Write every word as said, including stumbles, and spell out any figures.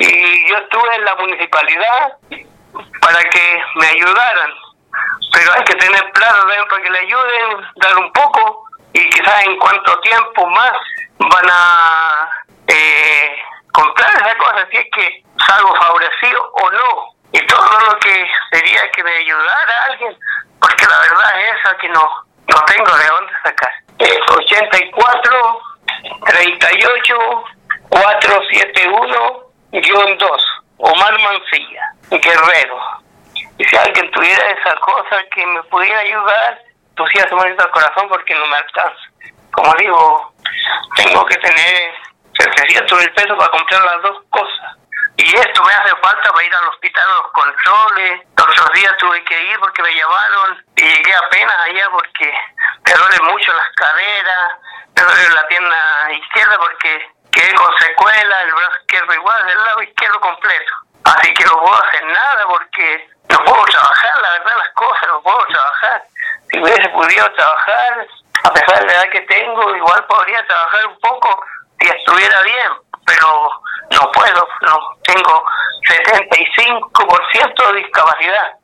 y yo estuve en la municipalidad para que me ayudaran, pero hay que tener plata también para que le ayuden, dar un poco, y quizás en cuánto tiempo más van a eh, comprar esa cosa, si es que salgo favorecido o no, y todo lo que sería que me ayudara alguien, porque la verdad es esa que no, no tengo de dónde sacar. Eh, ochenta y cuatro, treinta y ocho, cuatrocientos setenta y uno dos, Omar Mancilla, Guerrero. Y si alguien tuviera esa cosa que me pudiera ayudar, pues sí, hace bonito al corazón porque no me alcanza. Como digo, tengo que tener setecientos mil pesos para comprar las dos cosas. Y esto me hace falta para ir al hospital a los controles. Los otros días tuve que ir porque me llamaron y llegué apenas allá porque me duelen mucho las caderas, me duele la pierna izquierda porque quedé con secuela, el brazo izquierdo igual, del lado izquierdo completo. Así que no puedo hacer nada porque no puedo trabajar, la verdad, las cosas, no puedo trabajar. Si hubiese podido trabajar, a pesar de la edad que tengo, igual podría trabajar un poco si estuviera bien, pero no puedo, no tengo setenta y cinco por ciento de discapacidad.